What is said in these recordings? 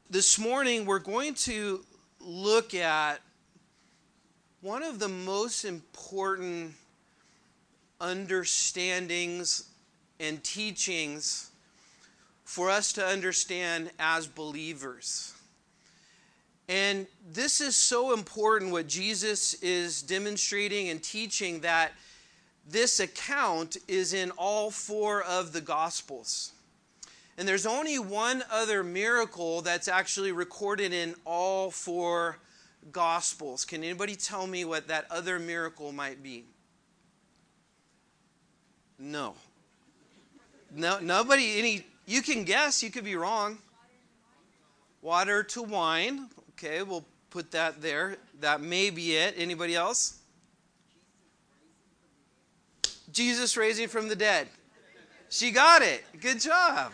This morning, we're going to look at one of the most important understandings and teachings for us to understand as believers. And this is so important what Jesus is demonstrating and teaching, that this account is in all four of the Gospels. And there's only one other miracle that's actually recorded in all four Gospels. Can anybody tell me what that other miracle might be? No. No, nobody, you can guess, you could be wrong. Water to wine. Okay, we'll put that there. That may be it. Anybody else? Jesus raising from the dead. She got it. Good job.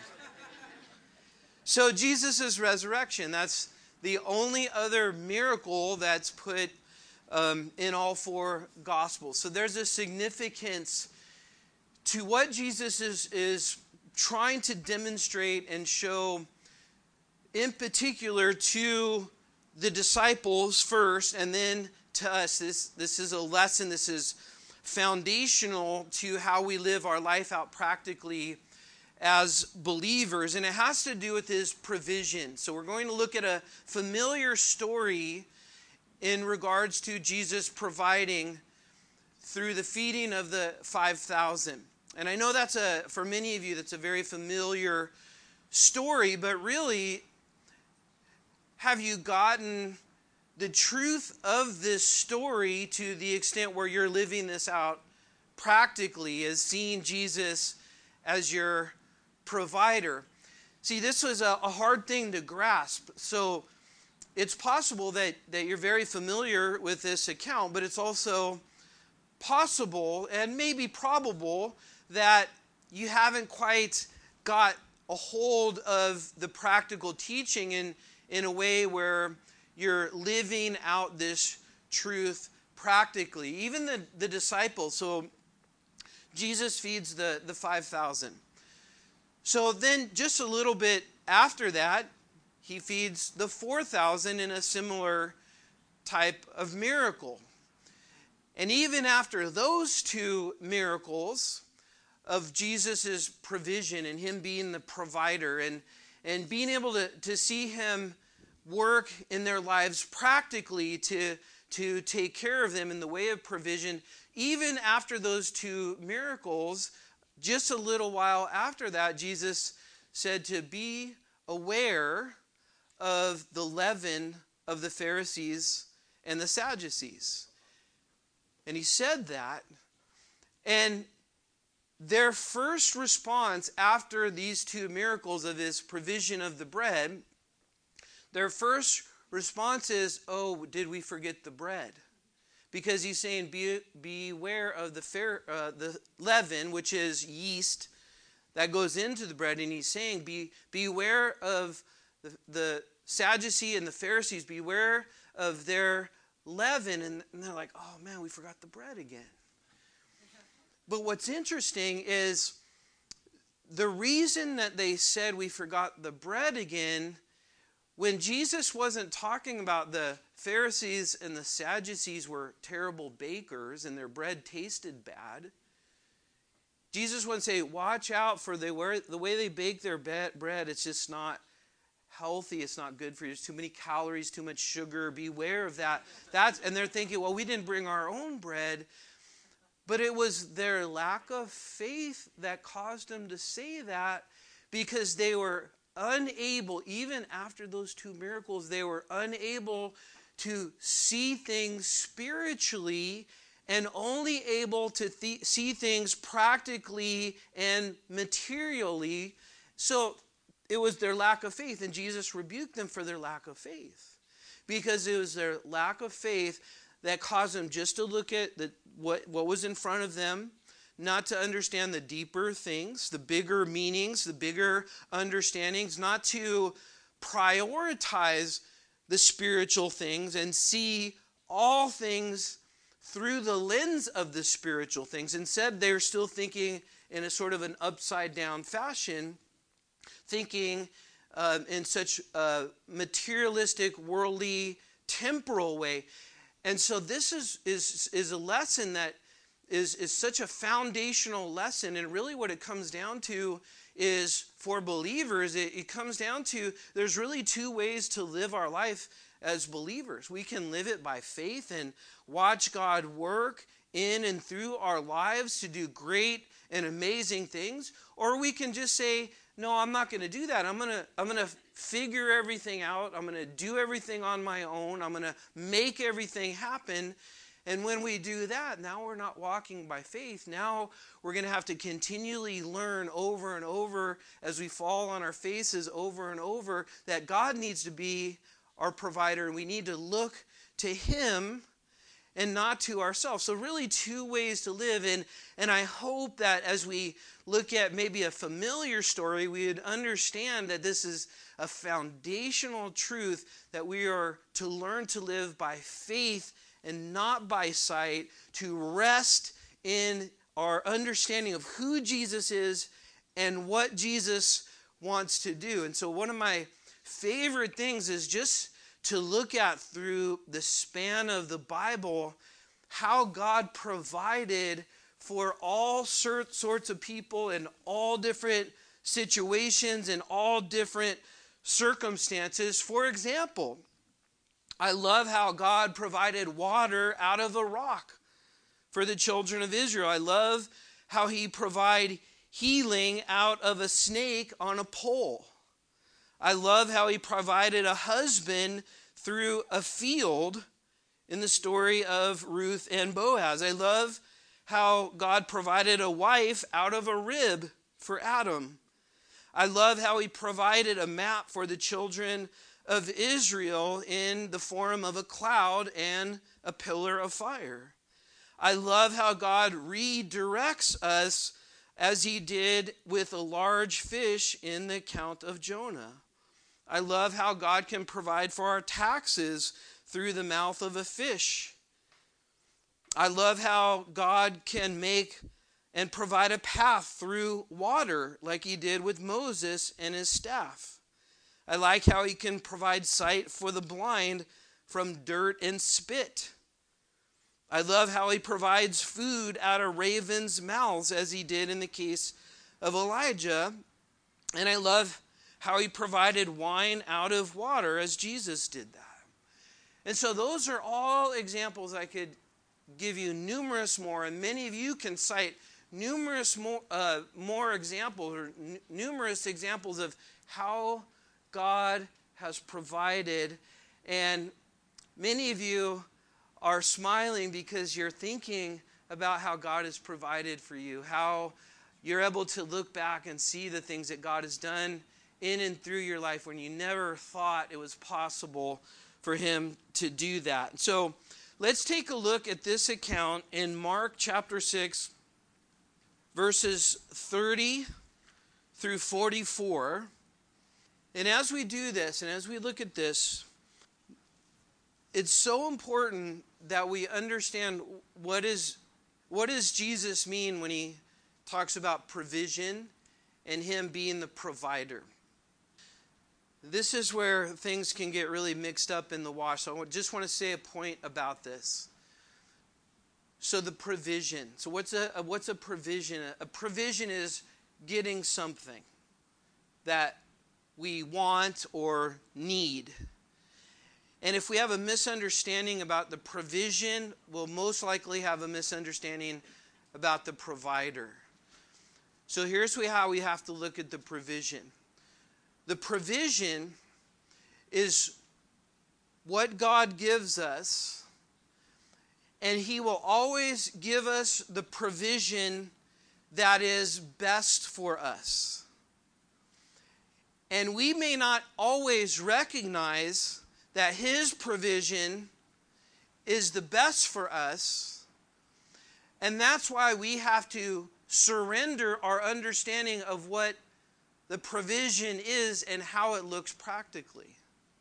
So Jesus' resurrection, that's the only other miracle that's put in all four Gospels. So there's a significance to what Jesus is trying to demonstrate and show, in particular to the disciples first, and then to us. This is a lesson. This is foundational to how we live our life out practically as believers, and it has to do with his provision. So we're going to look at a familiar story in regards to Jesus providing through the feeding of the 5,000. And I know for many of you, that's a very familiar story, but really, have you gotten the truth of this story to the extent where you're living this out practically, as seeing Jesus as your provider? See, this was a hard thing to grasp. So it's possible that you're very familiar with this account, but it's also possible and maybe probable that you haven't quite got a hold of the practical teaching in a way where you're living out this truth practically. Even the disciples. So Jesus feeds the 5,000. So then just a little bit after that, he feeds the 4,000 in a similar type of miracle. And even after those two miracles of Jesus' provision and him being the provider and being able to see him work in their lives practically to take care of them in the way of provision, even after those two miracles, just a little while after that, Jesus said to be aware of the leaven of the Pharisees and the Sadducees. And he said that, and their first response after these two miracles of his provision of the bread, their first response is, oh, did we forget the bread? Because he's saying, beware of the leaven, which is yeast that goes into the bread. And he's saying, beware of the Sadducee and the Pharisees, beware of their leaven. And they're like, oh man, we forgot the bread again. But what's interesting is the reason that they said we forgot the bread again, when Jesus wasn't talking about the Pharisees and the Sadducees were terrible bakers and their bread tasted bad, Jesus wouldn't say, watch out for the way they bake their bread. It's just not healthy. It's not good for you. There's too many calories, too much sugar. Beware of that. And they're thinking, well, we didn't bring our own bread. But it was their lack of faith that caused them to say that, because they were unable, even after those two miracles, they were unable to see things spiritually and only able to see things practically and materially. So it was their lack of faith, and Jesus rebuked them for their lack of faith, because it was their lack of faith that caused them just to look at what was in front of them, not to understand the deeper things, the bigger meanings, the bigger understandings, not to prioritize the spiritual things and see all things through the lens of the spiritual things. Instead, they're still thinking in a sort of an upside down fashion, thinking in such a materialistic, worldly, temporal way. And so this is a lesson that is such a foundational lesson. And really what it comes down to is, for believers, it comes down to, there's really two ways to live our life as believers. We can live it by faith and watch God work in and through our lives to do great and amazing things. Or we can just say, no, I'm not going to do that. I'm going to figure everything out. I'm going to do everything on my own. I'm going to make everything happen. And when we do that, now we're not walking by faith. Now we're going to have to continually learn over and over, as we fall on our faces over and over, that God needs to be our provider, and we need to look to Him and not to ourselves. So really two ways to live. And I hope that as we look at maybe a familiar story, we would understand that this is a foundational truth, that we are to learn to live by faith and not by sight, to rest in our understanding of who Jesus is and what Jesus wants to do. And so one of my favorite things is just to look at, through the span of the Bible, how God provided for all sorts of people in all different situations and all different circumstances. For example, I love how God provided water out of a rock for the children of Israel. I love how He provided healing out of a snake on a pole. I love how He provided a husband through a field in the story of Ruth and Boaz. I love how God provided a wife out of a rib for Adam. I love how He provided a map for the children of Israel in the form of a cloud and a pillar of fire. I love how God redirects us, as He did with a large fish in the account of Jonah. I love how God can provide for our taxes through the mouth of a fish. I love how God can make and provide a path through water, like He did with Moses and his staff. I like how He can provide sight for the blind from dirt and spit. I love how He provides food out of ravens' mouths, as He did in the case of Elijah. And I love how He provided wine out of water, as Jesus did that. And so those are all examples. I could give you numerous more, and many of you can cite numerous more examples, or numerous examples of how God has provided. And many of you are smiling because you're thinking about how God has provided for you, how you're able to look back and see the things that God has done in and through your life when you never thought it was possible for Him to do that. So let's take a look at this account in Mark chapter 6, verses 30 through 44. And as we do this, and as we look at this, it's so important that we understand what does Jesus mean when He talks about provision and Him being the provider. This is where things can get really mixed up in the wash. So I just want to say a point about this. So the provision. So what's a provision? A provision is getting something that we want or need. And if we have a misunderstanding about the provision, we'll most likely have a misunderstanding about the provider. So here's how we have to look at the provision. The provision is what God gives us, and He will always give us the provision that is best for us. And we may not always recognize that His provision is the best for us, and that's why we have to surrender our understanding of what the provision is and how it looks practically.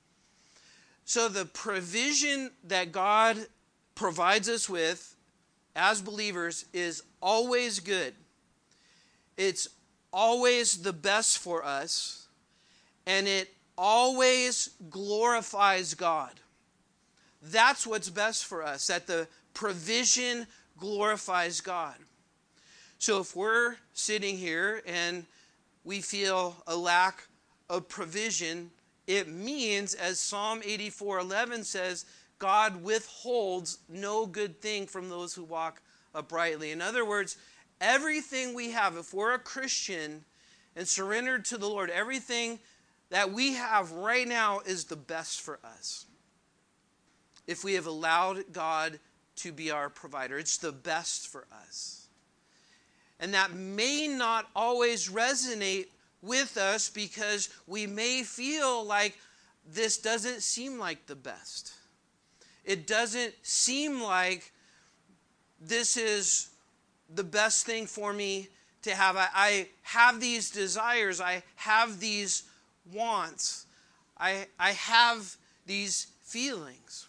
So the provision that God provides us with as believers is always good. It's always the best for us. and it always glorifies God. That's what's best for us, that the provision glorifies God. So if we're sitting here and we feel a lack of provision, it means, as Psalm 84:11 says, God withholds no good thing from those who walk uprightly. In other words, everything we have, if we're a Christian and surrendered to the Lord, everything that we have right now is the best for us. If we have allowed God to be our provider, it's the best for us. And that may not always resonate with us because we may feel like this doesn't seem like the best. It doesn't seem like this is the best thing for me to have. I have these desires. I have these wants. I have these feelings.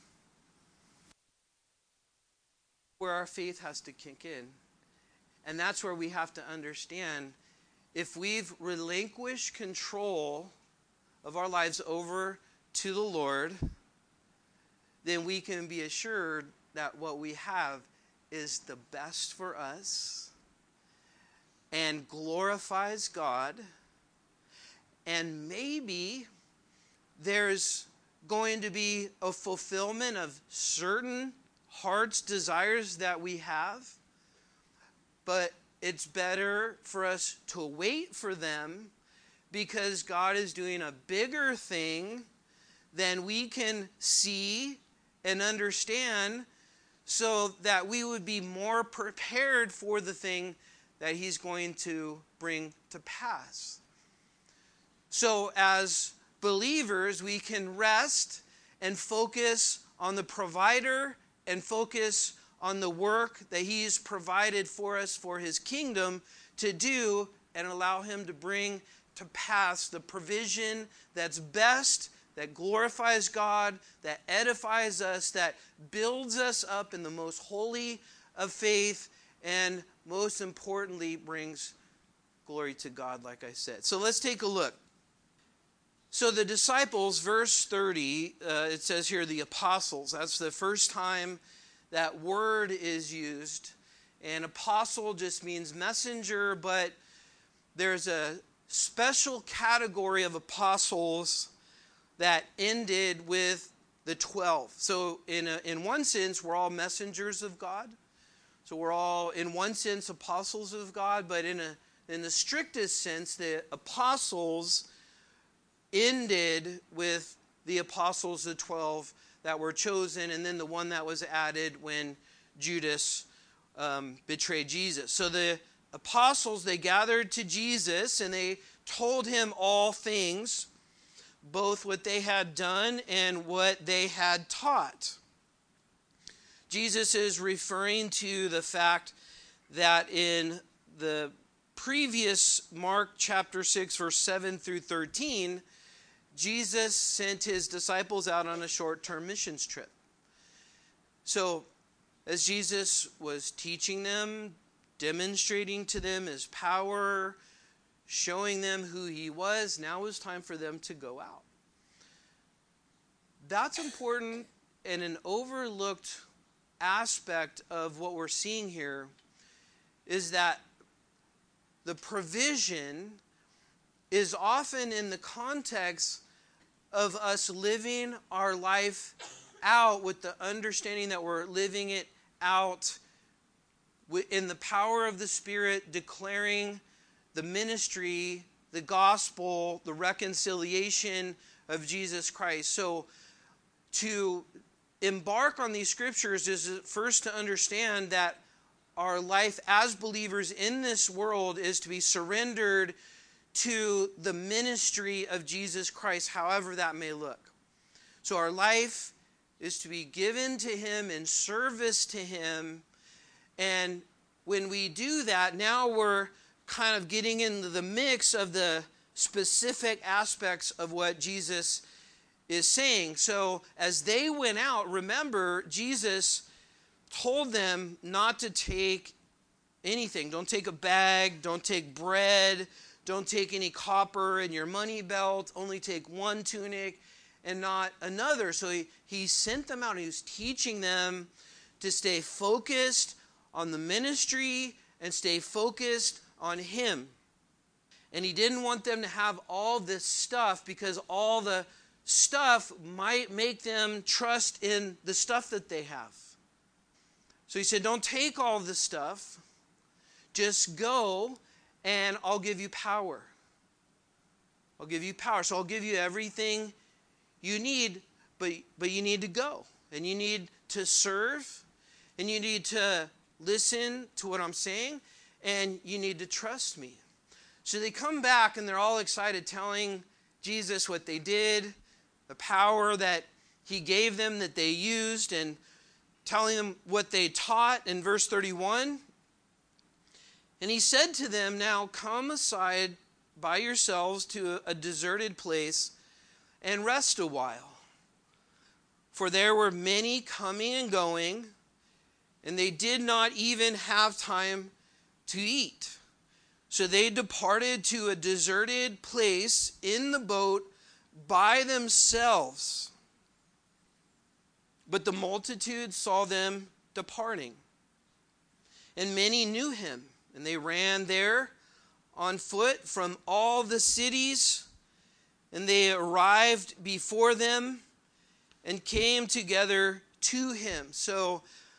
Where our faith has to kick in. And that's where we have to understand, if we've relinquished control of our lives over to the Lord, then we can be assured that what we have is the best for us and glorifies God. And maybe there's going to be a fulfillment of certain heart's desires that we have, but it's better for us to wait for them because God is doing a bigger thing than we can see and understand, so that we would be more prepared for the thing that He's going to bring to pass. So as believers, we can rest and focus on the provider and focus on the work that He's provided for us for His kingdom to do, and allow Him to bring to pass the provision that's best, that glorifies God, that edifies us, that builds us up in the most holy of faith, and most importantly brings glory to God, like I said. So let's take a look. So the disciples, verse 30, it says here the apostles. That's the first time that word is used. And apostle just means messenger, but there's a special category of apostles that ended with the 12. So in one sense, we're all messengers of God. So we're all, in one sense, apostles of God, but in the strictest sense, the apostles ended with the apostles, the 12 that were chosen, and then the one that was added when Judas betrayed Jesus. So the apostles, they gathered to Jesus and they told Him all things, both what they had done and what they had taught. Jesus is referring to the fact that in the previous Mark chapter 6, verse 7 through 13, Jesus sent His disciples out on a short-term missions trip. So, as Jesus was teaching them, demonstrating to them His power, showing them who He was, now it was time for them to go out. That's important, and an overlooked aspect of what we're seeing here is that the provision is often in the context of us living our life out with the understanding that we're living it out in the power of the Spirit, declaring the ministry, the gospel, the reconciliation of Jesus Christ. So to embark on these scriptures is first to understand that our life as believers in this world is to be surrendered to the ministry of Jesus Christ, however that may look. So our life is to be given to Him in service to Him. And when we do that, now we're kind of getting into the mix of the specific aspects of what Jesus is saying. So as they went out, remember, Jesus told them not to take anything. Don't take a bag, don't take bread, don't take any copper in your money belt, only take one tunic and not another. So he sent them out and he was teaching them to stay focused on the ministry and stay focused on him. And he didn't want them to have all this stuff, because all the stuff might make them trust in the stuff that they have. So he said, don't take all the stuff. Just go and I'll give you power. I'll give you power. So I'll give you everything you need, but you need to go. And you need to serve. And you need to listen to what I'm saying. And you need to trust me. So they come back and they're all excited, telling Jesus what they did, the power that he gave them that they used, and telling them what they taught in verse 31. And he said to them, now come aside by yourselves to a deserted place and rest a while. For there were many coming and going, and they did not even have time to eat. So they departed to a deserted place in the boat by themselves. But the multitude saw them departing, and many knew him, and they ran there on foot from all the cities, and they arrived before them and came together to him. So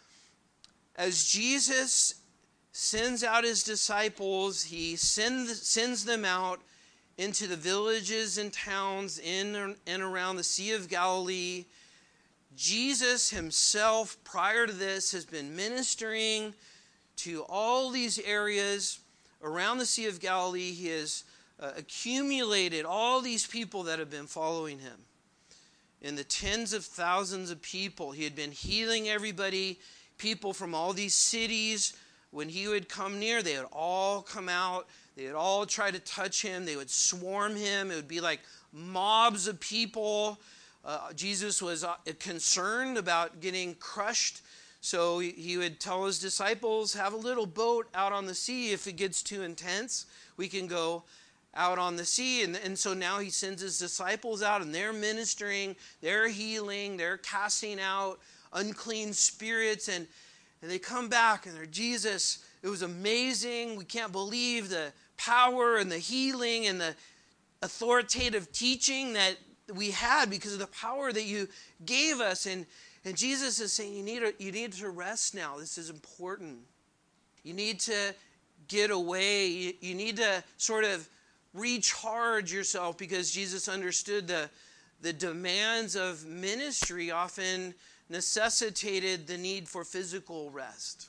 as Jesus sends out his disciples, he sends them out into the villages and towns in and around the Sea of Galilee. Jesus himself, prior to this, has been ministering to all these areas around the Sea of Galilee. He has accumulated all these people that have been following him. In the tens of thousands of people, he had been healing everybody, people from all these cities. When he would come near, they would all come out. They would all try to touch him. They would swarm him. It would be like mobs of people. Jesus was concerned about getting crushed. So he would tell his disciples, have a little boat out on the sea. If it gets too intense, we can go out on the sea. And so now he sends his disciples out, and they're ministering, they're healing, they're casting out unclean spirits. And they come back and they're, Jesus, it was amazing. We can't believe the power and the healing and the authoritative teaching that we had because of the power that you gave us. And Jesus is saying, you need to rest now. This is important. You need to get away. You need to sort of recharge yourself, because Jesus understood the demands of ministry often necessitated the need for physical rest.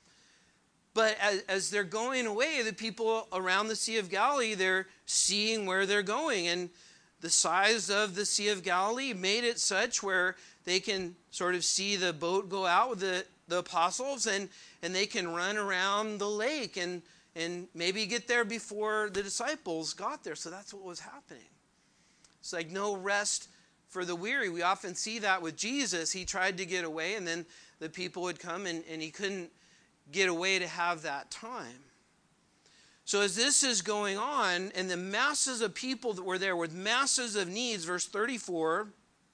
But as they're going away, the people around the Sea of Galilee, they're seeing where they're going. And the size of the Sea of Galilee made it such where they can sort of see the boat go out with the apostles, and they can run around the lake and maybe get there before the disciples got there. So that's what was happening. It's like no rest for the weary. We often see that with Jesus. He tried to get away, and then the people would come, and he couldn't get away to have that time. So as this is going on, and the masses of people that were there with masses of needs, verse 34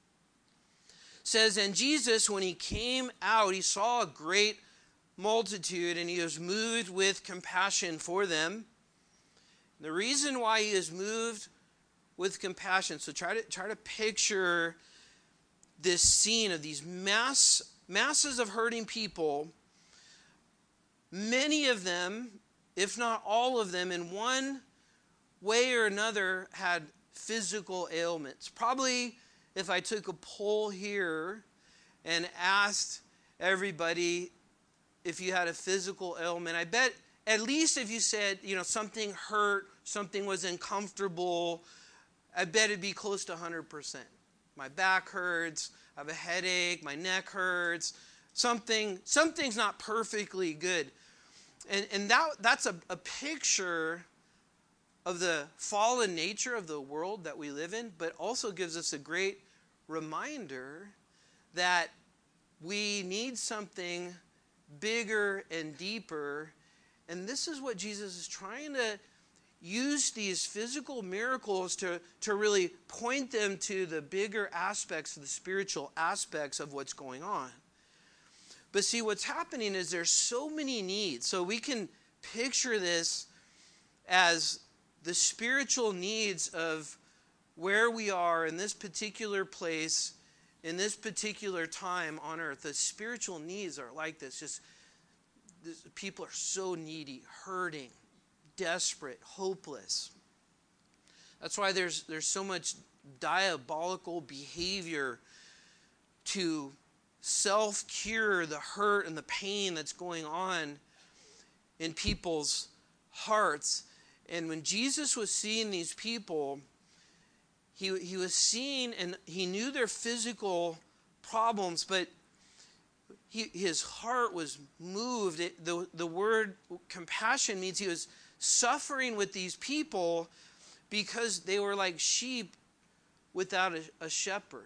says, and Jesus, when he came out, he saw a great multitude, and he was moved with compassion for them. The reason why he is moved with compassion, so try to picture this scene of these masses of hurting people. Many of them, if not all of them, in one way or another, had physical ailments. Probably if I took a poll here and asked everybody if you had a physical ailment, I bet at least if you said, something hurt, something was uncomfortable, I bet it'd be close to 100%. My back hurts, I have a headache, my neck hurts, something's not perfectly good. And that's a picture of the fallen nature of the world that we live in, but also gives us a great reminder that we need something bigger and deeper. And this is what Jesus is trying to used these physical miracles to really point them to the bigger aspects, the spiritual aspects of what's going on. But see, what's happening is there's so many needs. So we can picture this as the spiritual needs of where we are in this particular place, in this particular time on earth. The spiritual needs are like this. People are so needy, hurting, desperate, hopeless. That's why there's so much diabolical behavior to self-cure the hurt and the pain that's going on in people's hearts. And when Jesus was seeing these people, he was seeing, and he knew their physical problems, but his heart was moved. The word compassion means he was suffering with these people because they were like sheep without a shepherd.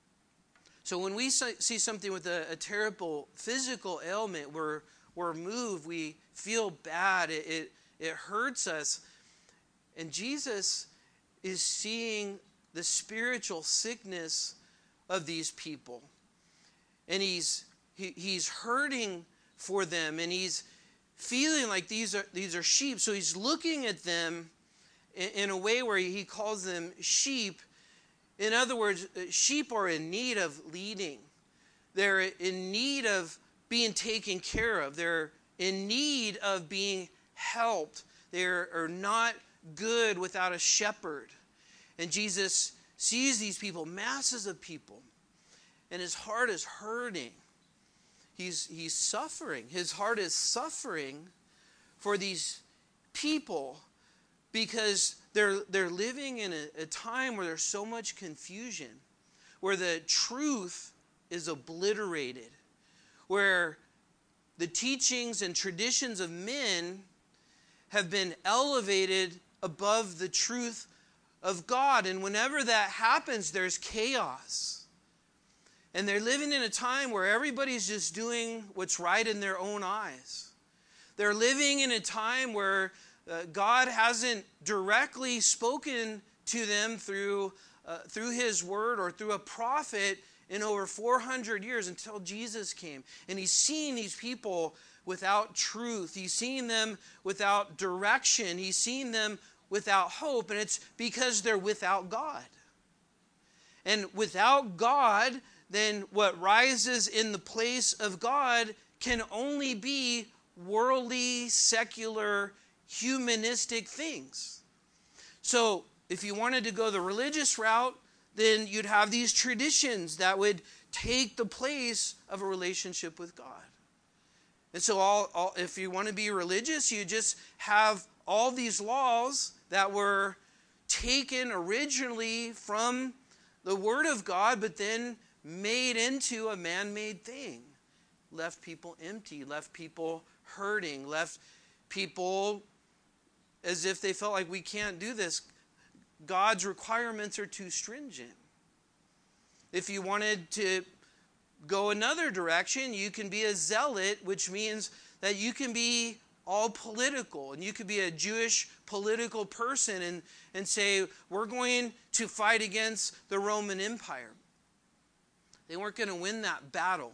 So when we see something with a terrible physical ailment, we're moved, we feel bad, it hurts us. And Jesus is seeing the spiritual sickness of these people. And he's hurting for them, and he's feeling like these are sheep. So he's looking at them in a way where he calls them sheep. In other words, sheep are in need of leading. They're in need of being taken care of. They're in need of being helped. They are not good without a shepherd. And Jesus sees these people, masses of people, and his heart is hurting. He's suffering. His heart is suffering for these people because they're living in a time where there's so much confusion, where the truth is obliterated, where the teachings and traditions of men have been elevated above the truth of God. And whenever that happens, there's chaos. And they're living in a time where everybody's just doing what's right in their own eyes. They're living in a time where God hasn't directly spoken to them through his word or through a prophet in over 400 years until Jesus came. And he's seeing these people without truth. He's seeing them without direction. He's seeing them without hope. And it's because they're without God. And without God, then what rises in the place of God can only be worldly, secular, humanistic things. So if you wanted to go the religious route, then you'd have these traditions that would take the place of a relationship with God. And so if you want to be religious, you just have all these laws that were taken originally from the Word of God, but then made into a man-made thing. Left people empty, left people hurting, left people as if they felt like we can't do this. God's requirements are too stringent. If you wanted to go another direction, you can be a zealot, which means that you can be all political, and you could be a Jewish political person and say, we're going to fight against the Roman Empire. They weren't going to win that battle.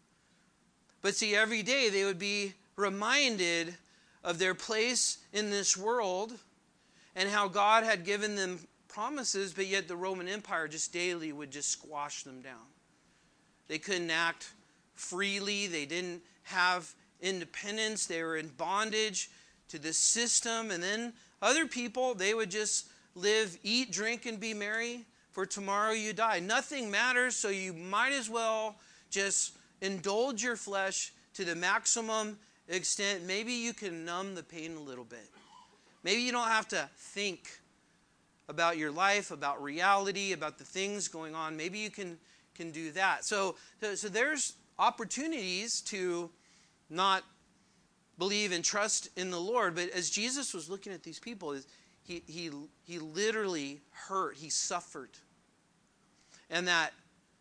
But see, every day they would be reminded of their place in this world and how God had given them promises, but yet the Roman Empire just daily would just squash them down. They couldn't act freely. They didn't have independence. They were in bondage to the system. And then other people, they would just live, eat, drink, and be merry, for tomorrow you die. Nothing matters, so you might as well just indulge your flesh to the maximum extent. Maybe you can numb the pain a little bit. Maybe you don't have to think about your life, about reality, about the things going on. Maybe you can do that. So there's opportunities to not believe and trust in the Lord. But as Jesus was looking at these people, he literally hurt. He suffered. And that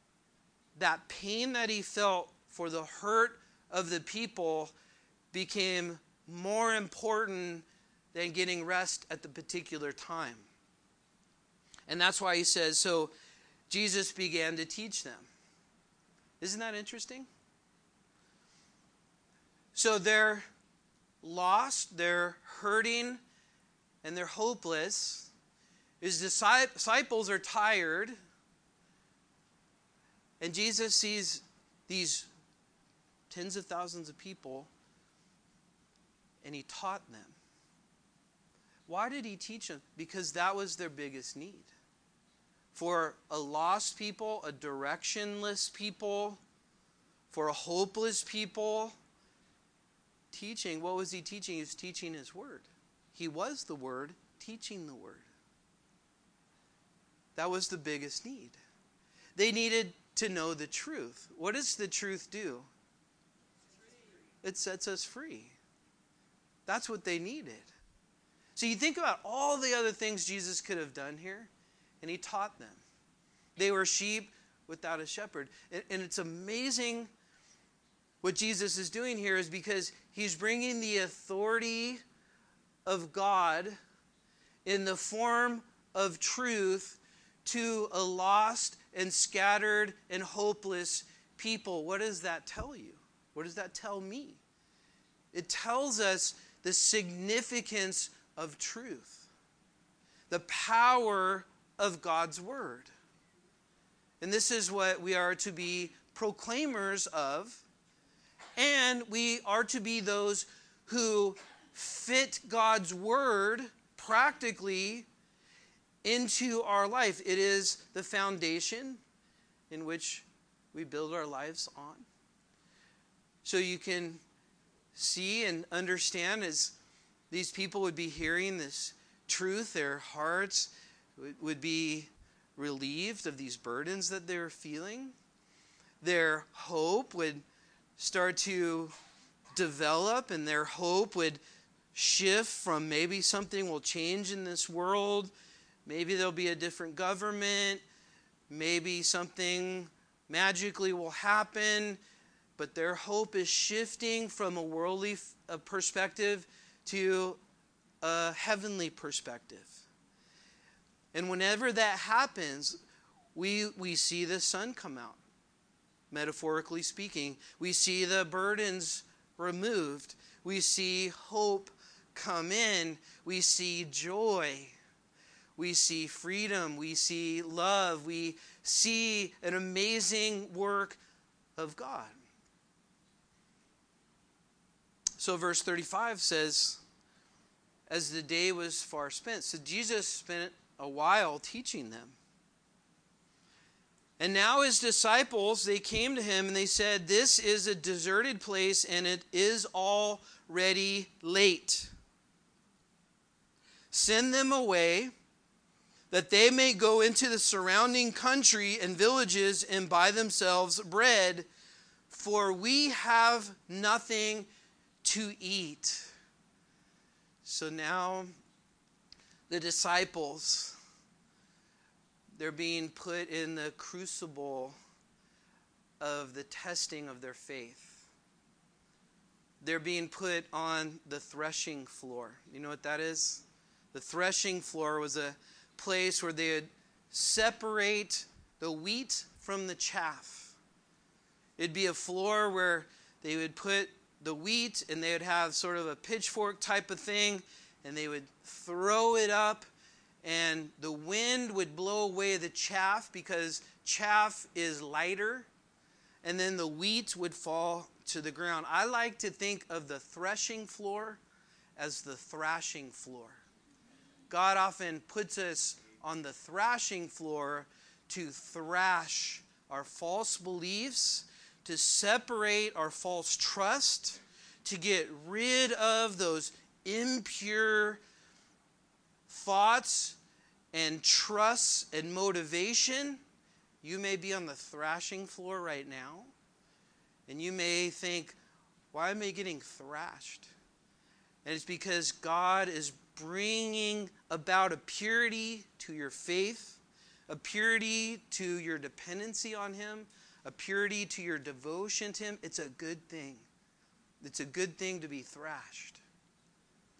pain that he felt for the hurt of the people became more important than getting rest at the particular time. And that's why he says, so Jesus began to teach them. Isn't that interesting? So they're lost, they're hurting, and they're hopeless. His disciples are tired. And Jesus sees these tens of thousands of people, and he taught them. Why did he teach them? Because that was their biggest need. For a lost people, a directionless people, for a hopeless people, teaching, what was he teaching? He was teaching his word. He was the word, teaching the word. That was the biggest need. They needed to know the truth. What does the truth do? It sets us free. That's what they needed. So you think about all the other things Jesus could have done here, and he taught them. They were sheep without a shepherd. And it's amazing what Jesus is doing here is because he's bringing the authority of God in the form of truth to a lost and scattered and hopeless people. What does that tell you? What does that tell me? It tells us the significance of truth, the power of God's word. And this is what we are to be proclaimers of, and we are to be those who fit God's word practically into our life. It is the foundation in which we build our lives on. So you can see and understand as these people would be hearing this truth, their hearts would be relieved of these burdens that they were feeling. Their hope would start to develop, and their hope would shift from maybe something will change in this world. Maybe there'll be a different government. Maybe something magically will happen. But their hope is shifting from a worldly perspective to a heavenly perspective. And whenever that happens, we see the sun come out, metaphorically speaking. We see the burdens removed. We see hope come in. We see joy. We see freedom. We see love. We see an amazing work of God. So verse 35 says, as the day was far spent. So Jesus spent a while teaching them. And now his disciples, they came to him and they said, this is a deserted place and it is already late. Send them away that they may go into the surrounding country and villages and buy themselves bread, for we have nothing to eat. So now the disciples, they're being put in the crucible of the testing of their faith. They're being put on the threshing floor. You know what that is? The threshing floor was a place where they would separate the wheat from the chaff. It'd be a floor where they would put the wheat and they would have sort of a pitchfork type of thing, and they would throw it up, and the wind would blow away the chaff because chaff is lighter, and then the wheat would fall to the ground. I like to think of the threshing floor as the thrashing floor. God often puts us on the thrashing floor to thrash our false beliefs, to separate our false trust, to get rid of those impure thoughts and trusts and motivation. You may be on the thrashing floor right now, and you may think, why am I getting thrashed? And it's because God is bringing about a purity to your faith, a purity to your dependency on him, a purity to your devotion to him. It's a good thing. It's a good thing to be thrashed.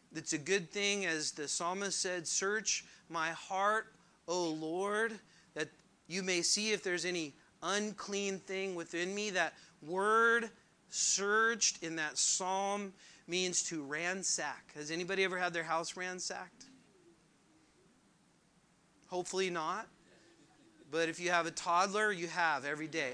it's a good thing, as the psalmist said, search my heart, O Lord, that you may see if there's any unclean thing within me. That word searched in that psalm means to ransack. Has anybody ever had their house ransacked? Hopefully not. But if you have a toddler, you have every day.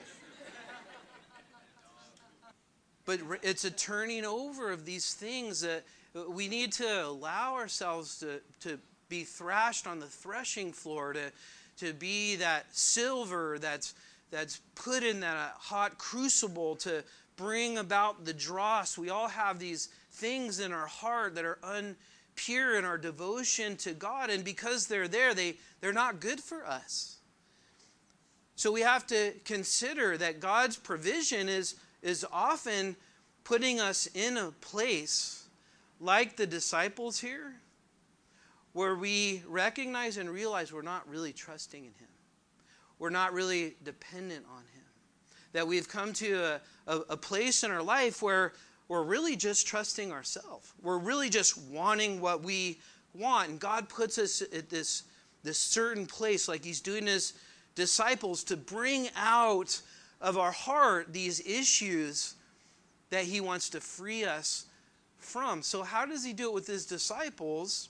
But it's a turning over of these things that we need to allow ourselves to be thrashed on the threshing floor, to be that silver that's put in that hot crucible to bring about the dross. We all have these things in our heart that are unpure in our devotion to God, and because they're there, they're not good for us. So we have to consider that God's provision is often putting us in a place like the disciples here, where we recognize and realize we're not really trusting in Him. We're not really dependent on Him. That we've come to a place in our life where we're really just trusting ourselves. We're really just wanting what we want. And God puts us at this certain place, like He's doing His disciples, to bring out of our heart these issues that He wants to free us from. So how does He do it with His disciples?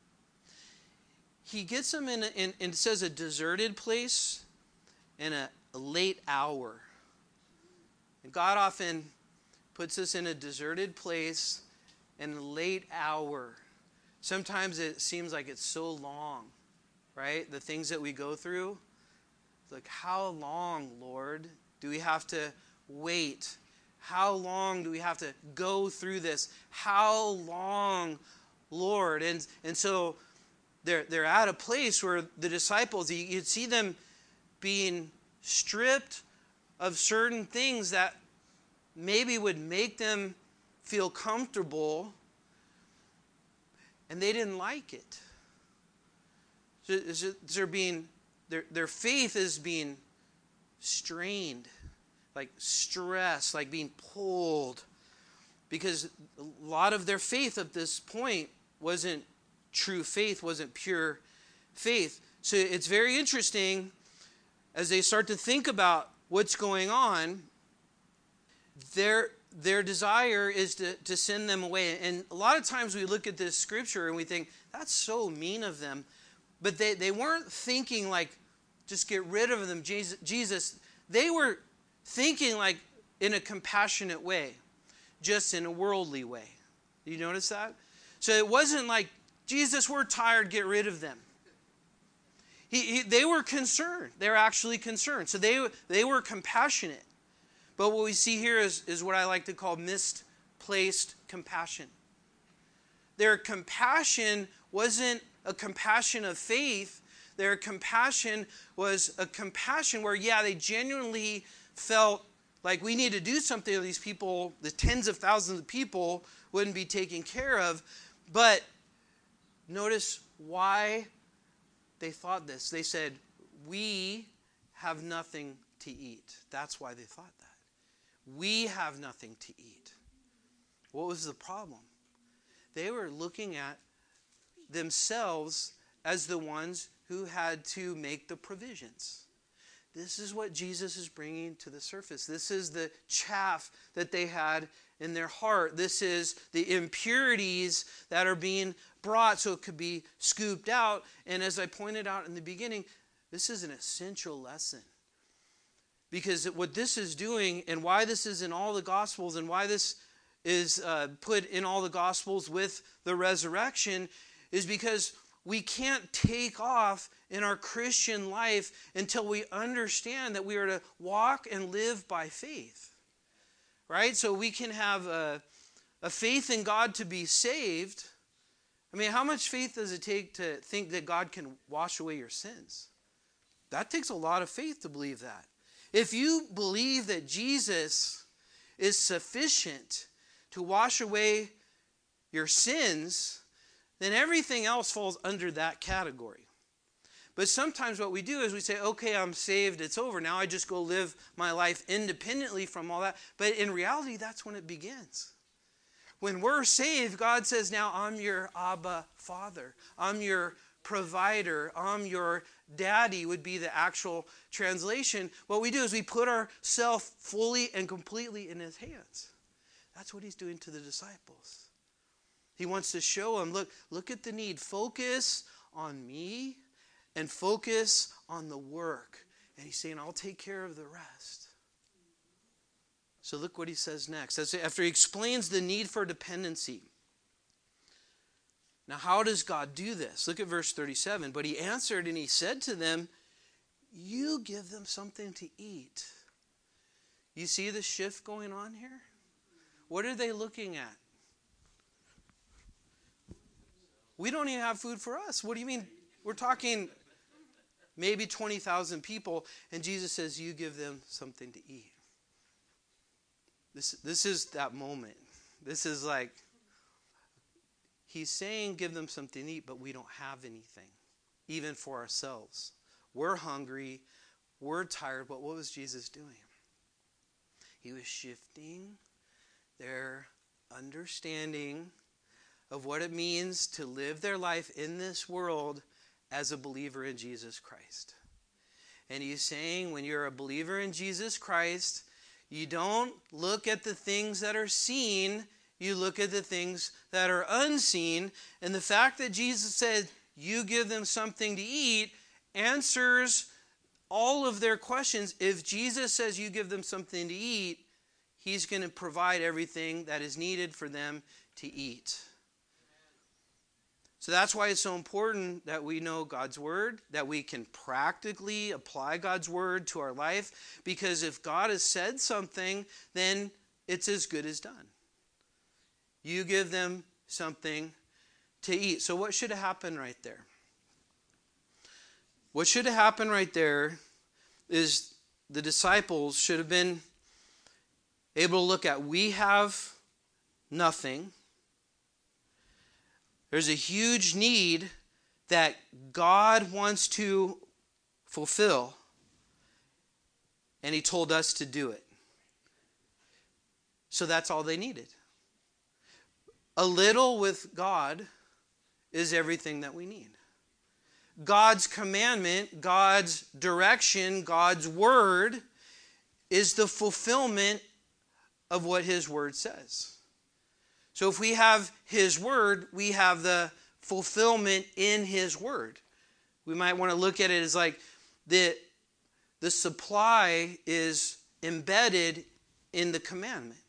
He gets them in it says a deserted place and a late hour. And God often puts us in a deserted place and a late hour. Sometimes it seems like it's so long, right? The things that we go through. Like, how long, Lord, do we have to wait? How long do we have to go through this? How long, Lord? And so they're at a place where the disciples, you'd see them being stripped of certain things that maybe would make them feel comfortable, and they didn't like it. So their faith is being strained, like stressed, like being pulled, because a lot of their faith at this point wasn't true faith, wasn't pure faith. So it's very interesting as they start to think about what's going on. Their desire is to send them away. And a lot of times we look at this scripture and we think, that's so mean of them. But they weren't thinking like, just get rid of them, Jesus. They were thinking like in a compassionate way, just in a worldly way. Do you notice that? So it wasn't like, Jesus, we're tired, get rid of them. They were concerned. They were actually concerned. So they were compassionate. But what we see here is what I like to call misplaced compassion. Their compassion wasn't a compassion of faith. Their compassion was a compassion where, they genuinely felt like we need to do something to these people. The tens of thousands of people wouldn't be taken care of. But notice why they thought this. They said, we have nothing to eat. That's why they thought that. We have nothing to eat. What was the problem? They were looking at themselves as the ones who had to make the provisions. This is what Jesus is bringing to the surface. This is the chaff that they had in their heart. This is the impurities that are being brought so it could be scooped out. And as I pointed out in the beginning, this is an essential lesson. Because what this is doing, and why this is in all the Gospels, and why this is put in all the Gospels with the resurrection, is because we can't take off in our Christian life until we understand that we are to walk and live by faith. Right? So we can have a faith in God to be saved. I mean, how much faith does it take to think that God can wash away your sins? That takes a lot of faith to believe that. If you believe that Jesus is sufficient to wash away your sins, then everything else falls under that category. But sometimes what we do is we say, okay, I'm saved, it's over. Now I just go live my life independently from all that. But in reality, that's when it begins. When we're saved, God says, now I'm your Abba Father. I'm your provider. I'm your daddy would be the actual translation. What we do is we put ourselves fully and completely in his hands. That's what he's doing to the disciples. He wants to show them, look at the need. Focus on me and focus on the work. And he's saying, I'll take care of the rest. So look what he says next. After he explains the need for dependency. Now, how does God do this? Look at verse 37. But he answered and he said to them, you give them something to eat. You see the shift going on here? What are they looking at? We don't even have food for us. What do you mean? We're talking maybe 20,000 people, and Jesus says, you give them something to eat. This is that moment. This is like, he's saying give them something to eat, but we don't have anything, even for ourselves. We're hungry. We're tired. But what was Jesus doing? He was shifting their understanding of what it means to live their life in this world as a believer in Jesus Christ. And he's saying when you're a believer in Jesus Christ, you don't look at the things that are seen, you look at the things that are unseen. And the fact that Jesus said, you give them something to eat, answers all of their questions. If Jesus says you give them something to eat, he's going to provide everything that is needed for them to eat. So that's why it's so important that we know God's word, that we can practically apply God's word to our life. Because if God has said something, then it's as good as done. You give them something to eat. So what should have happened right there? What should have happened right there is the disciples should have been able to look at, we have nothing. There's a huge need that God wants to fulfill, and he told us to do it. So that's all they needed. A little with God is everything that we need. God's commandment, God's direction, God's word is the fulfillment of what his word says. So if we have his word, we have the fulfillment in his word. We might want to look at it as like the supply is embedded in the commandment.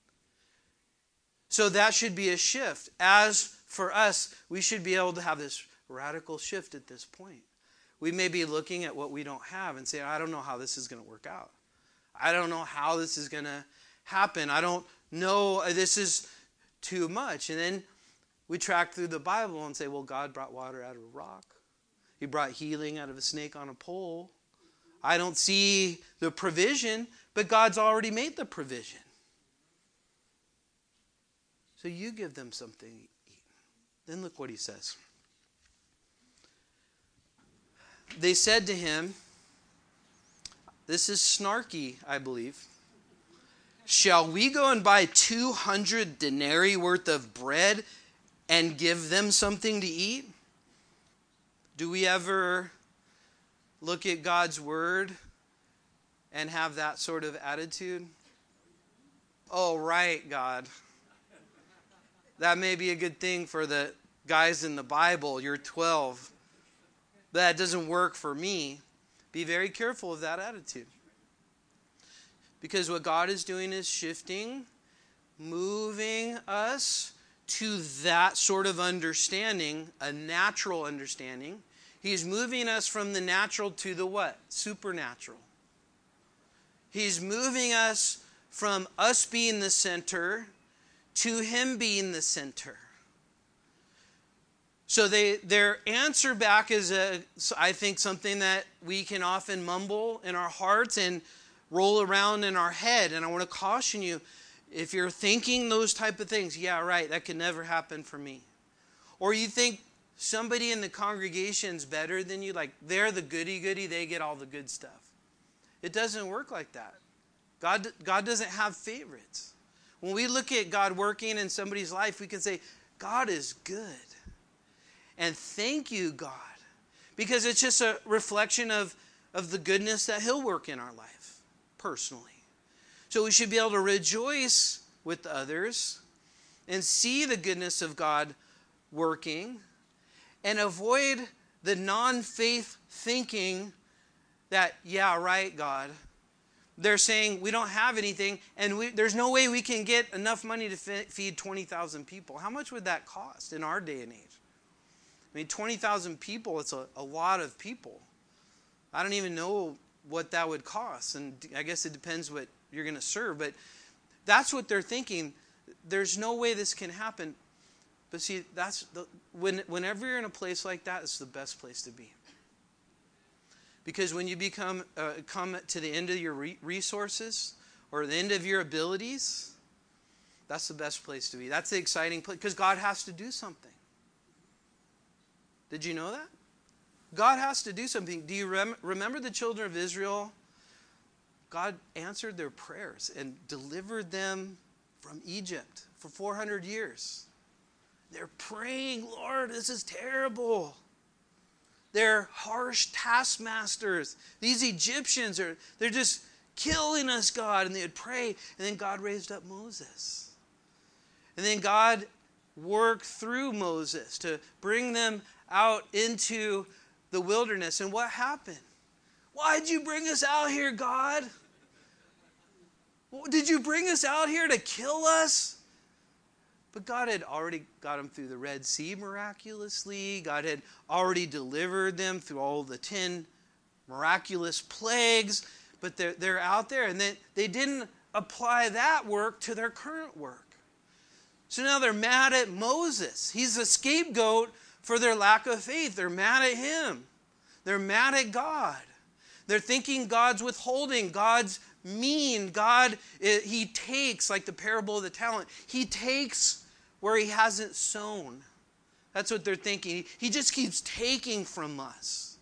So that should be a shift. As for us, we should be able to have this radical shift at this point. We may be looking at what we don't have and say, I don't know how this is going to work out. I don't know how this is going to happen. I don't know, this is too much. And then we track through the Bible and say, well, God brought water out of a rock. He brought healing out of a snake on a pole. I don't see the provision, but God's already made the provision. So you give them something to eat. Then look what he says. They said to him, this is snarky, I believe. Shall we go and buy 200 denarii worth of bread and give them something to eat? Do we ever look at God's word and have that sort of attitude? Oh, right, God. That may be a good thing for the guys in the Bible. You're 12. That doesn't work for me. Be very careful of that attitude. Because what God is doing is shifting, moving us to that sort of understanding, a natural understanding. He's moving us from the natural to the what? Supernatural. He's moving us from us being the center to him being the center. So their answer back is, I think, something that we can often mumble in our hearts and roll around in our head. And I want to caution you, if you're thinking those type of things, yeah, right, that could never happen for me. Or you think somebody in the congregation's better than you, like they're the goody-goody, they get all the good stuff. It doesn't work like that. God doesn't have favorites. When we look at God working in somebody's life, we can say, God is good. And thank you, God. Because it's just a reflection of the goodness that he'll work in our life, personally. So we should be able to rejoice with others and see the goodness of God working and avoid the non-faith thinking that, yeah, right, God. They're saying we don't have anything and there's no way we can get enough money to feed 20,000 people. How much would that cost in our day and age? I mean, 20,000 people, it's a lot of people. I don't even know what that would cost. And I guess it depends what you're going to serve. But that's what they're thinking. There's no way this can happen. But see, whenever you're in a place like that, it's the best place to be. Because when you come to the end of your resources or the end of your abilities, that's the best place to be. That's the exciting place. Because God has to do something. Did you know that? God has to do something. Do you remember the children of Israel? God answered their prayers and delivered them from Egypt for 400 years. They're praying, Lord, this is terrible. They're harsh taskmasters. These Egyptians, they're just killing us, God. And they would pray. And then God raised up Moses. And then God worked through Moses to bring them out into the wilderness. And what happened? Why did you bring us out here, God? Did you bring us out here to kill us? But God had already got them through the Red Sea miraculously. God had already delivered them through all the 10 miraculous plagues. But they're out there, and they didn't apply that work to their current work. So now they're mad at Moses. He's a scapegoat for their lack of faith. They're mad at him. They're mad at God. They're thinking God's withholding. God's mean. God, he takes, like the parable of the talent, he takes where he hasn't sown. That's what they're thinking. He just keeps taking from us.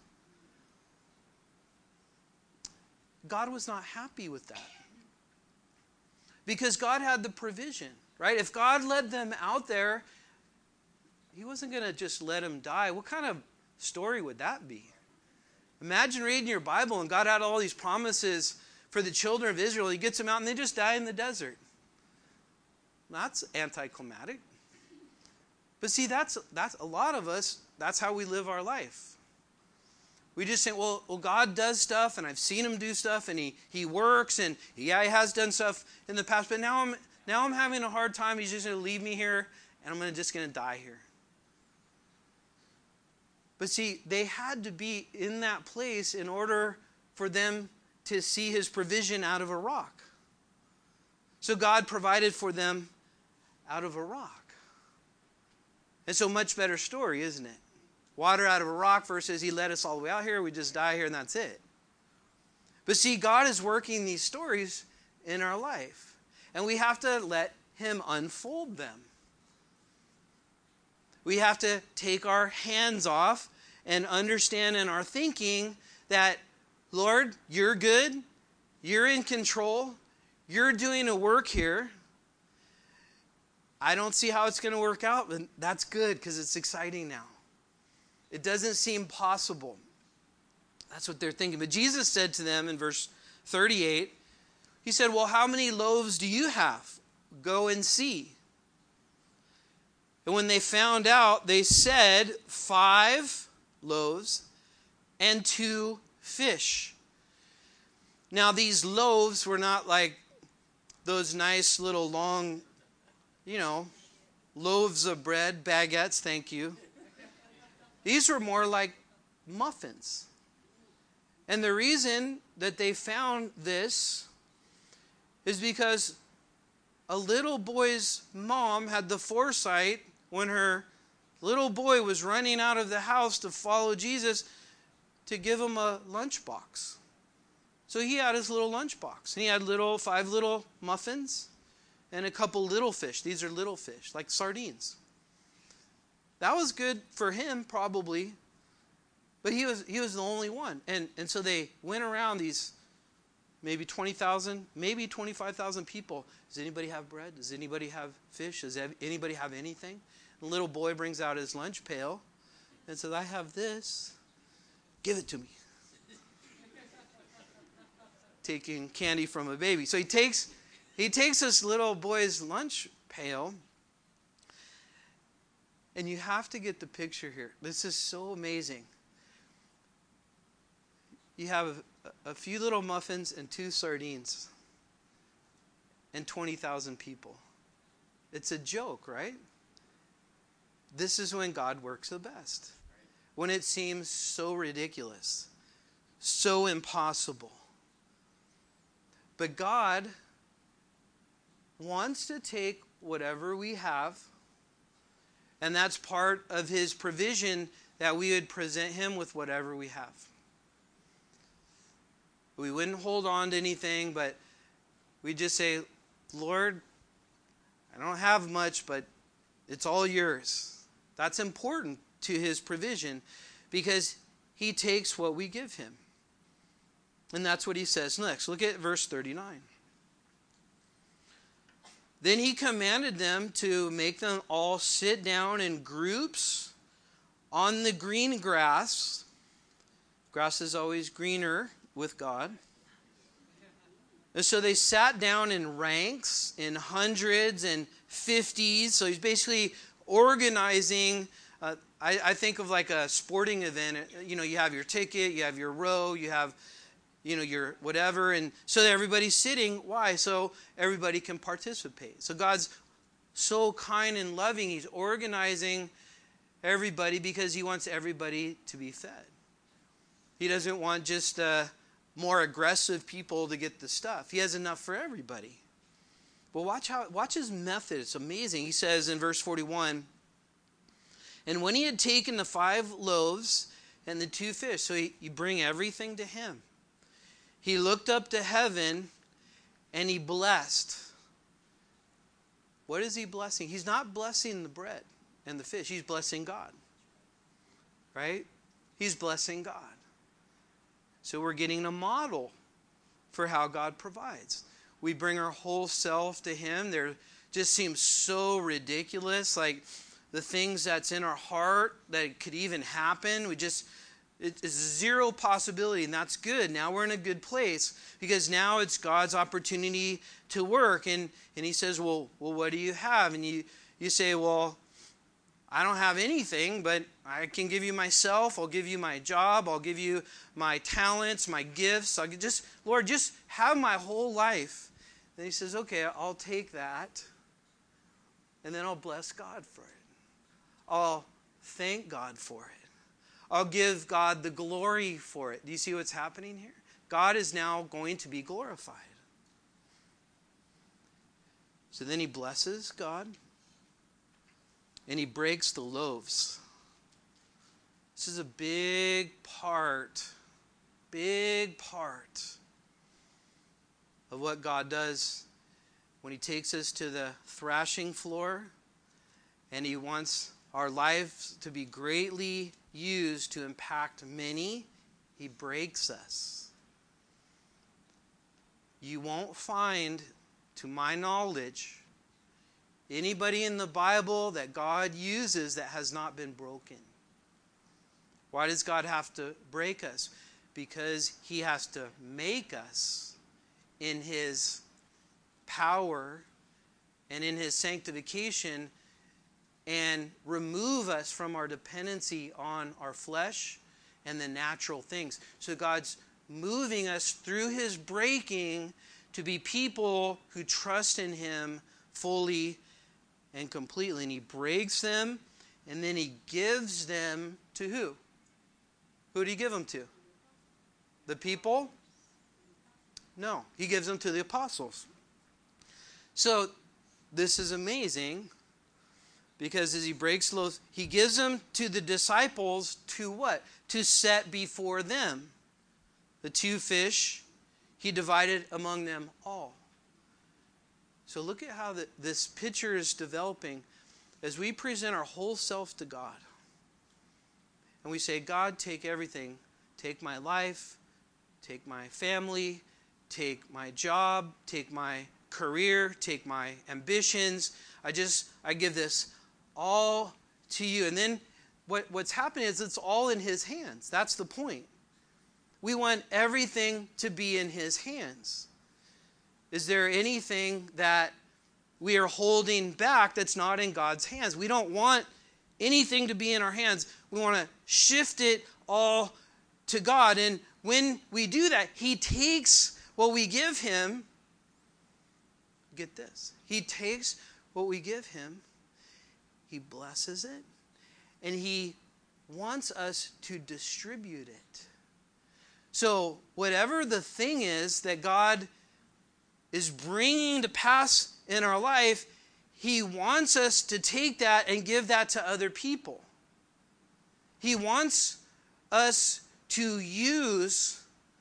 God was not happy with that. Because God had the provision, right? If God led them out there, he wasn't going to just let them die. What kind of story would that be? Imagine reading your Bible and God had all these promises for the children of Israel. He gets them out and they just die in the desert. That's anticlimactic. But see, that's a lot of us, that's how we live our life. We just say, well, God does stuff and I've seen him do stuff and he works and yeah, he has done stuff in the past, but now I'm having a hard time. He's just going to leave me here and I'm just going to die here. But see, they had to be in that place in order for them to see his provision out of a rock. So God provided for them out of a rock. And so much better story, isn't it? Water out of a rock versus he led us all the way out here, we just die here and that's it. But see, God is working these stories in our life. And we have to let him unfold them. We have to take our hands off and understand in our thinking that, Lord, you're good, you're in control, you're doing a work here. I don't see how it's going to work out, but that's good because it's exciting now. It doesn't seem possible. That's what they're thinking. But Jesus said to them in verse 38, he said, well, how many loaves do you have? Go and see. And when they found out, they said 5 loaves and 2 fish. Now these loaves were not like those nice little long, loaves of bread, baguettes, thank you. These were more like muffins. And the reason that they found this is because a little boy's mom had the foresight when her little boy was running out of the house to follow Jesus to give him a lunchbox. So he had his little lunchbox. And he had 5 little muffins and a couple little fish. These are little fish, like sardines. That was good for him, probably. But he was the only one. And so they went around these maybe 20,000, maybe 25,000 people. Does anybody have bread? Does anybody have fish? Does anybody have anything? The little boy brings out his lunch pail and says, I have this. Give it to me. Taking candy from a baby. So he takes this little boy's lunch pail. And you have to get the picture here. This is so amazing. You have a few little muffins and 2 sardines and 20,000 people. It's a joke, right? This is when God works the best. When it seems so ridiculous, so impossible. But God wants to take whatever we have, and that's part of His provision, that we would present Him with whatever we have. We wouldn't hold on to anything, but we just say, Lord, I don't have much, but it's all yours. That's important to His provision because He takes what we give Him. And that's what He says next. Look at verse 39. Then He commanded them to make them all sit down in groups on the green grass. Grass is always greener with God. And so they sat down in ranks, in hundreds and 50s. So He's basically organizing. I think of like a sporting event. You know, you have your ticket, you have your row, you have, you know, your whatever. And so everybody's sitting. Why? So everybody can participate. So God's so kind and loving. He's organizing everybody because He wants everybody to be fed. He doesn't want just more aggressive people to get the stuff. He has enough for everybody. But watch His method. It's amazing. He says in verse 41, and when He had taken the 5 loaves and the 2 fish, so you bring everything to Him. He looked up to heaven and He blessed. What is He blessing? He's not blessing the bread and the fish. He's blessing God. Right? He's blessing God. So we're getting a model for how God provides. We bring our whole self to Him. There just seems so ridiculous, like the things that's in our heart that could even happen. It's zero possibility, and that's good. Now we're in a good place because now it's God's opportunity to work. And He says, well, what do you have? And you say, well, I don't have anything, but I can give you myself. I'll give you my job. I'll give you my talents, my gifts. Lord, just have my whole life. Then He says, okay, I'll take that, and then I'll bless God for it. I'll thank God for it. I'll give God the glory for it. Do you see what's happening here? God is now going to be glorified. So then He blesses God. And He breaks the loaves. This is a big part of what God does when He takes us to the thrashing floor and He wants our lives to be greatly used to impact many. He breaks us. You won't find, to my knowledge, anybody in the Bible that God uses that has not been broken. Why does God have to break us? Because He has to make us in His power and in His sanctification and remove us from our dependency on our flesh and the natural things. So God's moving us through His breaking to be people who trust in Him fully and completely. And He breaks them, and then He gives them to who? Who did He give them to? The people? No, He gives them to the apostles. So this is amazing because as He breaks loaves, He gives them to the disciples to what? To set before them. The 2 fish He divided among them all. So look at how this picture is developing as we present our whole self to God. And we say, God, take everything. Take my life. Take my family. take my job, take my career, take my ambitions. I give this all to you. And then what's happening is it's all in his hands. That's the point. We want everything to be in his hands. Is there anything that we are holding back that's not in God's hands? We don't want anything to be in our hands. We want to shift it all to God. And when we do that, he takes what we give him. Get this. He takes what we give him, he blesses it, and he wants us to distribute it. So whatever the thing is that God is bringing to pass in our life, he wants us to take that and give that to other people. He wants us to use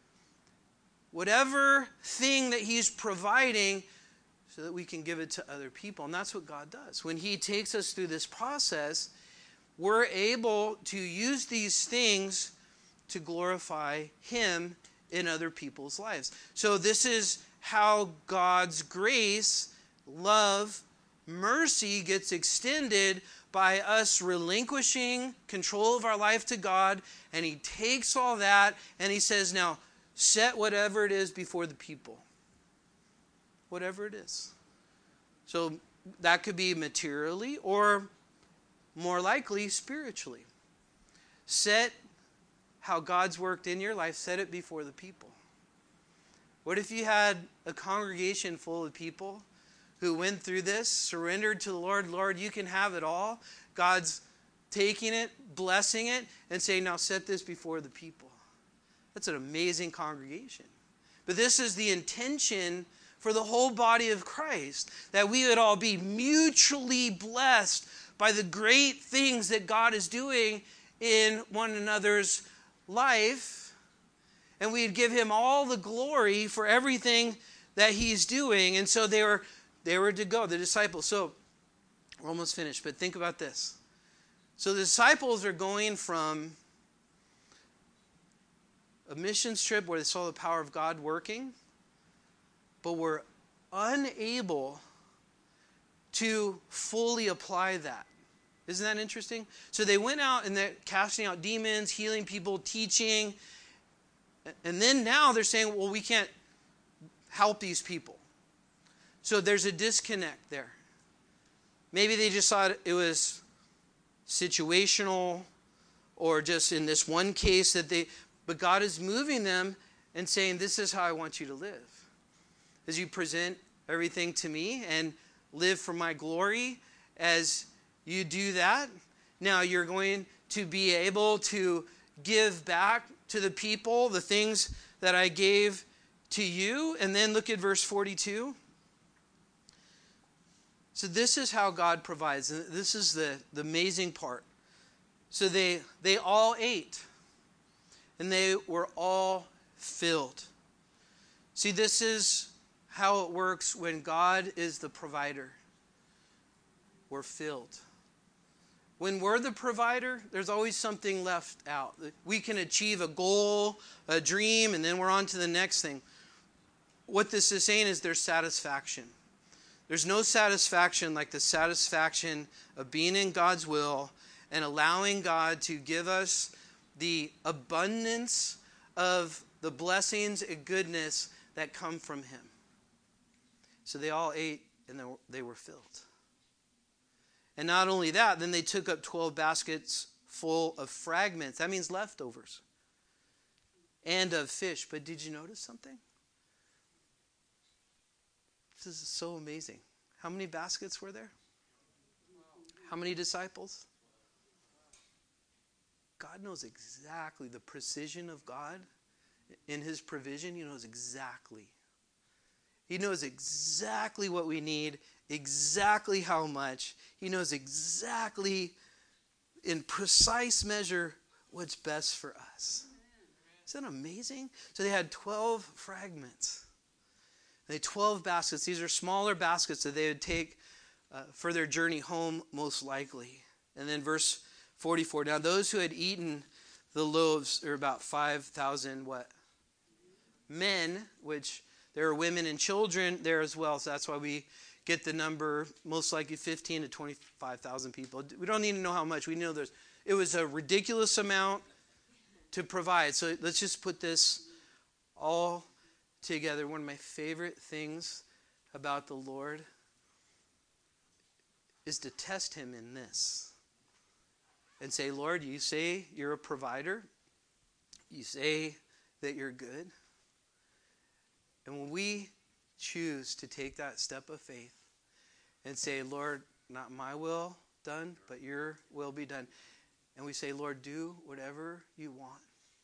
whatever thing that he's providing so that we can give it to other people. And that's what God does. When he takes us through this process, we're able to use these things to glorify him in other people's lives. So this is how God's grace, love, mercy gets extended by us relinquishing control of our life to God. And he takes all that and he says, now set whatever it is before the people. Whatever it is. So that could be materially or more likely spiritually. Set how God's worked in your life, set it before the people. What if you had a congregation full of people who went through this, surrendered to the Lord? Lord, you can have it all. God's taking it, blessing it, and saying, now set this before the people. That's an amazing congregation. But this is the intention for the whole body of Christ, that we would all be mutually blessed by the great things that God is doing in one another's life, and we'd give him all the glory for everything that he's doing. And so they were to go, the disciples. So we're almost finished, but think about this. So the disciples are going from a missions trip where they saw the power of God working, but were unable to fully apply that. Isn't that interesting? So they went out and they're casting out demons, healing people, teaching. And then now they're saying, well, we can't help these people. So there's a disconnect there. Maybe they just thought it was situational or just in this one case but God is moving them and saying, this is how I want you to live. As you present everything to me and live for my glory, as you do that, now you're going to be able to give back to the people the things that I gave to you. And then look at verse 42. So this is how God provides. And this is the amazing part. So they all ate. And they were all filled. See, this is how it works when God is the provider. We're filled. When we're the provider, there's always something left out. We can achieve a goal, a dream, and then we're on to the next thing. What this is saying is there's satisfaction. There's no satisfaction like the satisfaction of being in God's will and allowing God to give us the abundance of the blessings and goodness that come from him. So they all ate and they were filled. And not only that, then they took up 12 baskets full of fragments. That means leftovers. And of fish. But did you notice something? This is so amazing. How many baskets were there? How many disciples? God knows exactly the precision of God in his provision. He knows exactly. He knows exactly what we need, exactly how much. He knows exactly in precise measure what's best for us. Isn't that amazing? So they had 12 fragments. They had 12 baskets. These are smaller baskets that they would take for their journey home most likely. And then verse 44. Now those who had eaten the loaves are about 5,000 what? Men, which there are women and children there as well. So that's why we get the number, most likely 15 to 25,000 people. We don't need to know how much. We know it was a ridiculous amount to provide. So let's just put this all together. One of my favorite things about the Lord is to test him in this and say, Lord, you say you're a provider. You say that you're good. And when we choose to take that step of faith and say, Lord, not my will done, but your will be done. And we say, Lord, do whatever you want.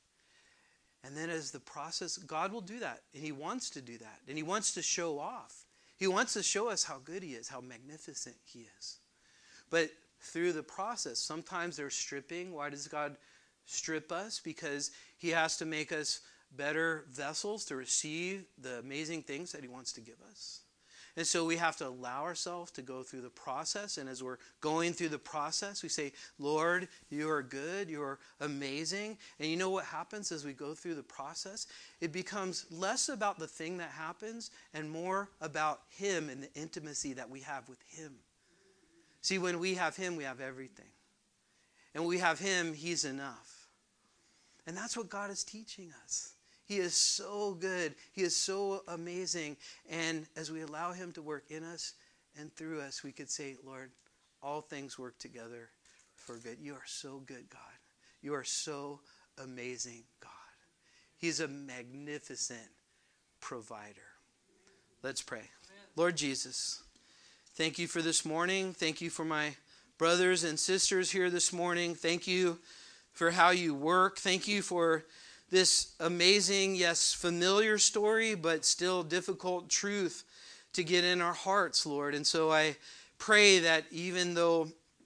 And then as the process, God will do that. And he wants to do that. And he wants to show off. He wants to show us how good he is, how magnificent he is. But through the process, sometimes there's stripping. Why does God strip us? Because he has to make us better vessels to receive the amazing things that he wants to give us. And so we have to allow ourselves to go through the process. And as we're going through the process, we say, Lord, you are good. You are amazing. And you know what happens as we go through the process? It becomes less about the thing that happens and more about him and the intimacy that we have with him. See, when we have him, we have everything. And when we have him, he's enough. And that's what God is teaching us. He is so good. He is so amazing. And as we allow him to work in us and through us, we could say, Lord, all things work together for good. You are so good, God. You are so amazing, God. He's a magnificent provider. Let's pray. Lord Jesus, thank you for this morning. Thank you for my brothers and sisters here this morning. Thank you for how you work. Thank you for this amazing, yes, familiar story, but still difficult truth to get in our hearts, Lord. And so I pray that even though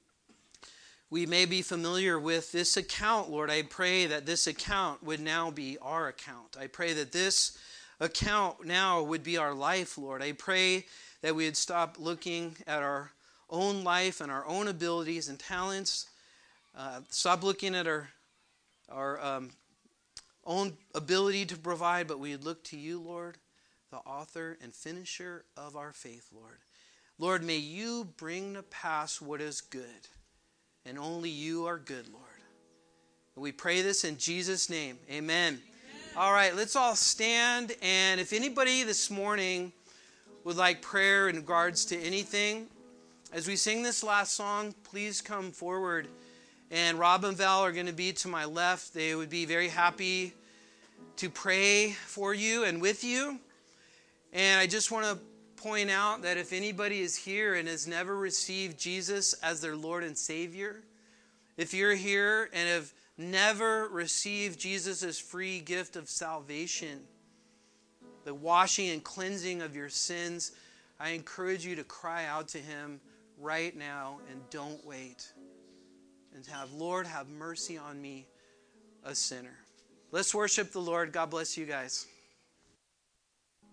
we may be familiar with this account, Lord, I pray that this account would now be our account. I pray that this account now would be our life, Lord. I pray that we would stop looking at our own life and our own abilities and talents. Stop looking at our own ability to provide, but we would look to you, Lord, the author and finisher of our faith, Lord. Lord, may you bring to pass what is good, and only you are good, Lord. And we pray this in Jesus' name. Amen. All right, let's all stand, and if anybody this morning would like prayer in regards to anything, as we sing this last song, please come forward. And Rob and Val are going to be to my left. They would be very happy to pray for you and with you. And I just want to point out that if anybody is here and has never received Jesus as their Lord and Savior, if you're here and have never received Jesus' free gift of salvation, the washing and cleansing of your sins, I encourage you to cry out to him right now and don't wait. And have, Lord, have mercy on me, a sinner. Let's worship the Lord. God bless you guys.